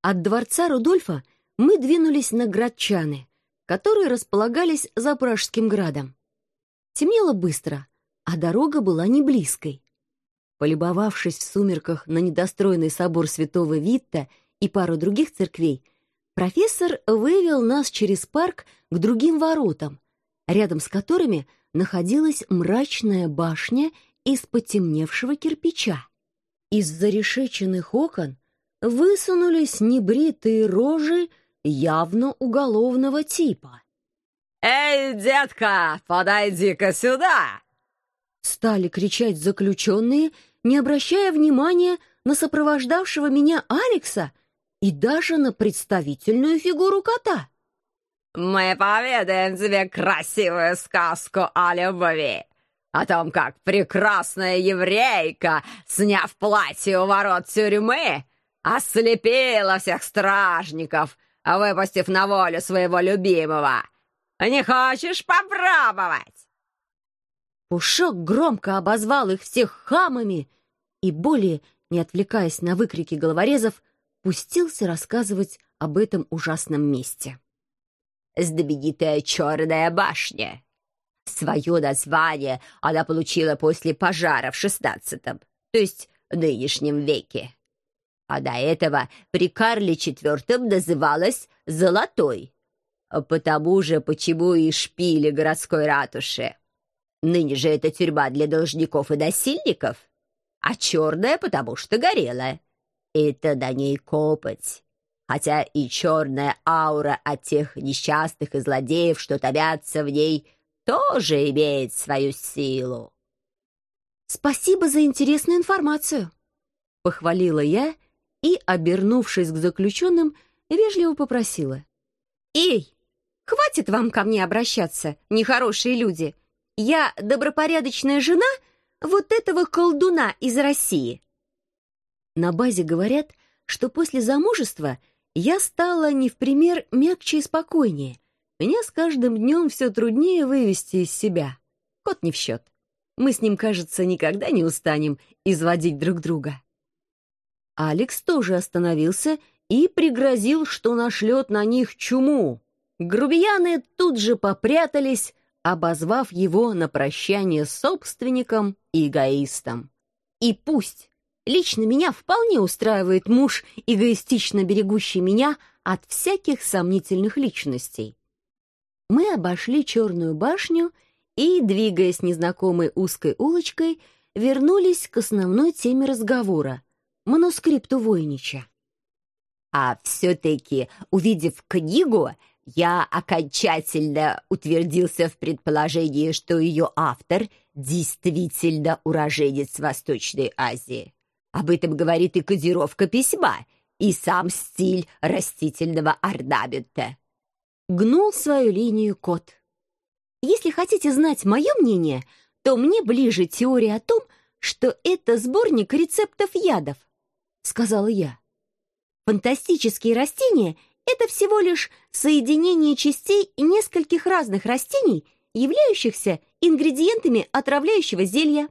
От дворца Рудольфа мы двинулись на Градчаны, которые располагались за Пражским градом. Темнело быстро, а дорога была не близкой. Полюбовавшись в сумерках на недостроенный собор святого Витта и пару других церквей, профессор вывел нас через парк к другим воротам, рядом с которыми находилась мрачная башня из потемневшего кирпича. Из зарешеченных окон высунулись небритые рожи явно уголовного типа. «Эй, детка, подойди-ка сюда!» Стали кричать заключенные, не обращая внимания на сопровождавшего меня Алекса и даже на представительную фигуру кота. «Мы поведаем тебе красивую сказку о любви, о том, как прекрасная еврейка, сняв платье у ворот тюрьмы, ослепила всех стражников, выпустив на волю своего любимого. Не хочешь попробовать?» Пушок громко обозвал их всех хамами и, более не отвлекаясь на выкрики головорезов, пустился рассказывать об этом ужасном месте. Знаменитая Черная башня. Свое название она получила после пожара в XVI, то есть нынешнем веке. А до этого при Карле IV называлась Золотой, потому же, почему и шпили городской ратуши. Ныне же это тюрьма для должников и насильников, а черная, потому что горела. Это на ней копоть. Хотя и черная аура от тех несчастных и злодеев, что томятся в ней, тоже имеет свою силу. «Спасибо за интересную информацию», — похвалила я и, обернувшись к заключенным, вежливо попросила. «Эй, хватит вам ко мне обращаться, нехорошие люди. Я добропорядочная жена вот этого колдуна из России». На базе говорят, что после замужества я стала не в пример мягче и спокойнее. Меня с каждым днем все труднее вывести из себя. Кот не в счет. Мы с ним, кажется, никогда не устанем изводить друг друга. Алекс тоже остановился и пригрозил, что нашлет на них чуму. Грубияны тут же попрятались, обозвав его на прощание собственником и эгоистом. И пусть лично меня вполне устраивает муж, эгоистично берегущий меня от всяких сомнительных личностей. Мы обошли Черную башню и, двигаясь незнакомой узкой улочкой, вернулись к основной теме разговора — манускрипту Войнича. А все-таки, увидев книгу, я окончательно утвердился в предположении, что ее автор действительно уроженец Восточной Азии. Об этом говорит и кодировка письма, и сам стиль растительного орнамента. Гнул свою линию кот. Если хотите знать мое мнение, то мне ближе теория о том, что это сборник рецептов ядов, сказала я. Фантастические растения — это всего лишь соединение частей нескольких разных растений, являющихся ингредиентами отравляющего зелья.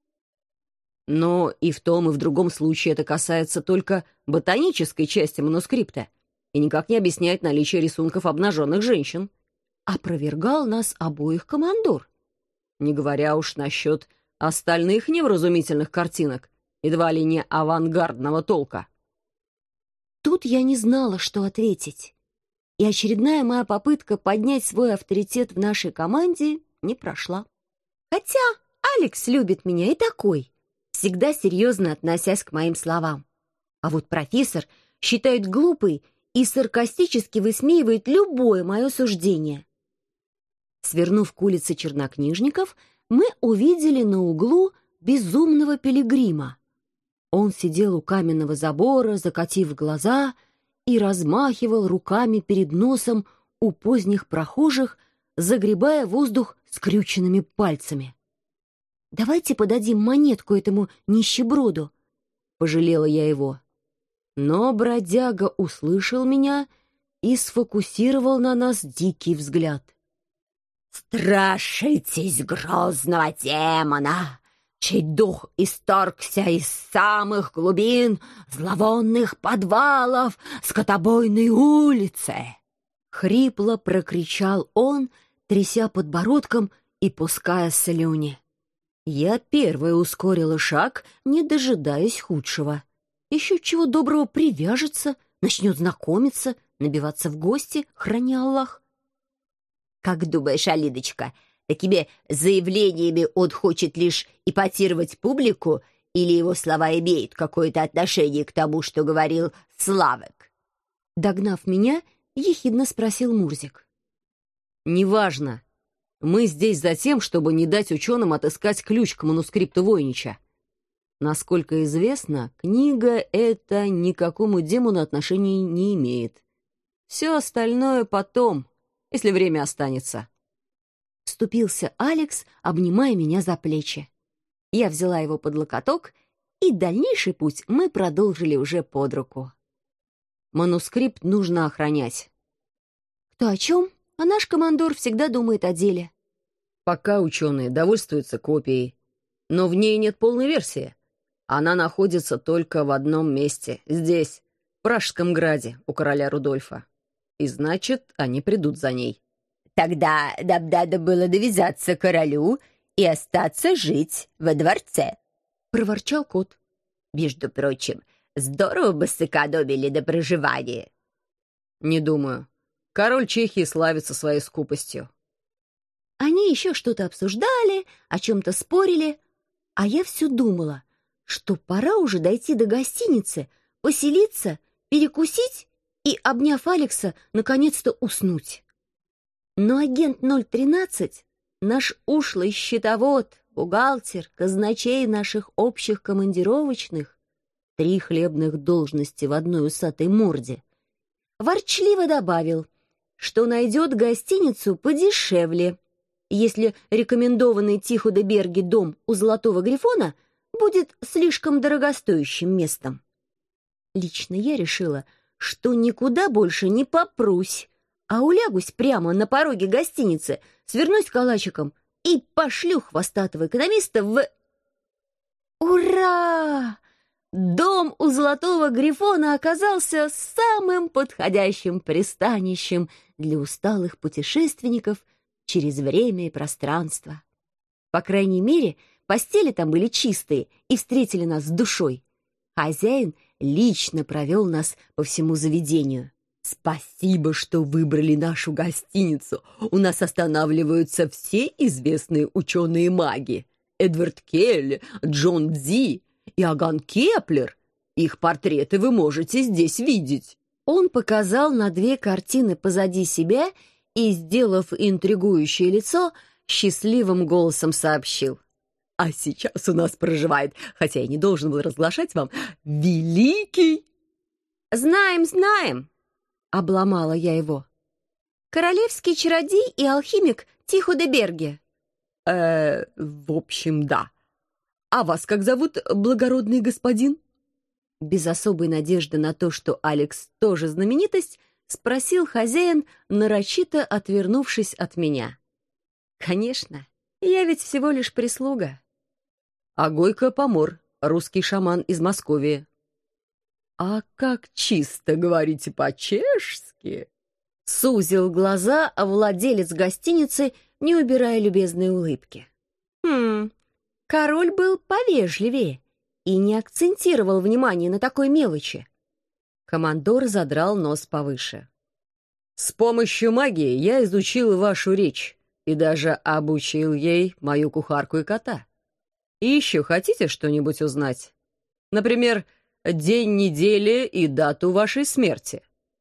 Но и в том, и в другом случае это касается только ботанической части манускрипта и никак не объясняет наличие рисунков обнаженных женщин. Опровергал нас обоих командор. Не говоря уж насчет остальных невразумительных картинок, едва ли не авангардного толка. Тут я не знала, что ответить. И очередная моя попытка поднять свой авторитет в нашей команде не прошла. Хотя Алекс любит меня и такой, всегда серьезно относясь к моим словам. А вот профессор считает глупой и саркастически высмеивает любое мое суждение. Свернув к улице Чернокнижников, мы увидели на углу безумного пилигрима. Он сидел у каменного забора, закатив глаза, и размахивал руками перед носом у поздних прохожих, загребая воздух скрюченными пальцами. «Давайте подадим монетку этому нищеброду», — пожалела я его. Но бродяга услышал меня и сфокусировал на нас дикий взгляд. «Страшитесь грозного демона, чей дух исторгся из самых глубин зловонных подвалов скотобойной улицы!» Хрипло прокричал он, тряся подбородком и пуская слюни. Я первая ускорила шаг, не дожидаясь худшего. Еще чего доброго привяжется, начнет знакомиться, набиваться в гости, храни Аллах. «Как думаешь, Алидочка, такими заявлениями он хочет лишь эпатировать публику, или его слова имеют какое-то отношение к тому, что говорил Славек?» Догнав меня, ехидно спросил Мурзик. «Неважно. Мы здесь за тем, чтобы не дать ученым отыскать ключ к манускрипту Войнича. Насколько известно, книга эта ни к какому демону отношения не имеет. Все остальное потом, если время останется». Вступился Алекс, обнимая меня за плечи. Я взяла его под локоток, и дальнейший путь мы продолжили уже под руку. Манускрипт нужно охранять. Кто о чем, а наш командор всегда думает о деле. Пока ученые довольствуются копией, но в ней нет полной версии. Она находится только в одном месте, здесь, в Пражском граде, у короля Рудольфа. И значит, они придут за ней. «Тогда нам надо было навязаться королю и остаться жить во дворце», — проворчал кот. «Между прочим, здорово бы сэкономили на проживании». «Не думаю. Король Чехии славится своей скупостью». Они еще что-то обсуждали, о чем-то спорили, а я все думала, что пора уже дойти до гостиницы, поселиться, перекусить и, обняв Алекса, наконец-то уснуть. Но агент 013, наш ушлый счетовод, бухгалтер, казначей наших общих командировочных, 3 хлебных должности в одной усатой морде, ворчливо добавил, что найдет гостиницу подешевле, если рекомендованный Тихо-де-Берге дом у Золотого Грифона будет слишком дорогостоящим местом. Лично я решила, что никуда больше не попрусь, а улягусь прямо на пороге гостиницы, свернусь калачиком и пошлю хвостатого экономиста в... Ура! Дом у Золотого Грифона оказался самым подходящим пристанищем для усталых путешественников через время и пространство. По крайней мере, постели там были чистые и встретили нас с душой. Хозяин лично провел нас по всему заведению. «Спасибо, что выбрали нашу гостиницу. У нас останавливаются все известные ученые-маги. Эдвард Келли, Джон Дзи, Иоганн Кеплер. Их портреты вы можете здесь видеть». Он показал на 2 картины позади себя и, сделав интригующее лицо, счастливым голосом сообщил: «А сейчас у нас проживает, хотя я не должен был разглашать вам, великий...» «Знаем, знаем», — обломала я его. «Королевский чародей и алхимик Тихо-де-Берге». В общем, да. А вас как зовут, благородный господин?» Без особой надежды на то, что Алекс тоже знаменитость, спросил хозяин, нарочито отвернувшись от меня. «Конечно, я ведь всего лишь прислуга». «А Гойко Помор, русский шаман из Московии». «А как чисто говорите по-чешски!» Сузил глаза владелец гостиницы, не убирая любезной улыбки. Король был повежливее и не акцентировал внимание на такой мелочи. Командор задрал нос повыше. «С помощью магии я изучил вашу речь и даже обучил ей мою кухарку и кота. И еще хотите что-нибудь узнать? Например, день недели и дату вашей смерти?»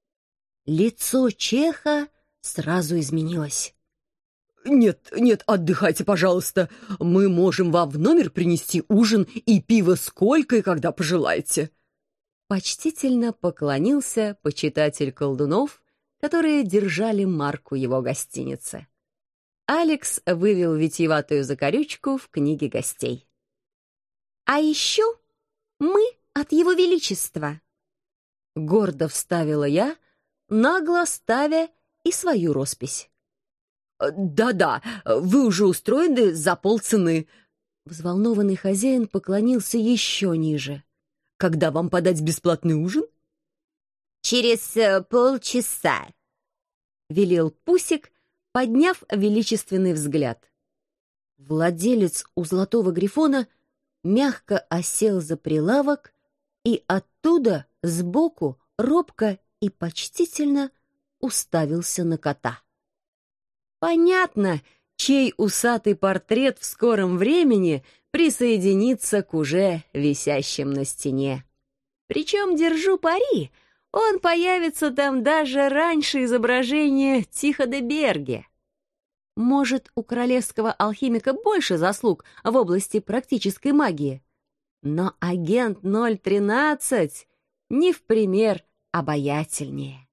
Лицо чеха сразу изменилось. «Нет, нет, отдыхайте, пожалуйста. Мы можем вам в номер принести ужин и пиво сколько и когда пожелаете». Почтительно поклонился почитатель колдунов, которые держали марку его гостиницы. Алекс вывел витиеватую закорючку в книге гостей. «А еще мы от его величества», — гордо вставила я, нагло ставя и свою роспись. «Да-да, вы уже устроены за полцены. Взволнованный хозяин поклонился еще ниже. «Когда вам подать бесплатный ужин?» «Через полчаса», — велел Пусик, подняв величественный взгляд. Владелец у Золотого Грифона мягко осел за прилавок и оттуда сбоку робко и почтительно уставился на кота. Понятно, чей усатый портрет в скором времени присоединится к уже висящим на стене. Причем, держу пари, он появится там даже раньше изображения Тихо де Берге. Может, у королевского алхимика больше заслуг в области практической магии, но агент 013 не в пример обаятельнее.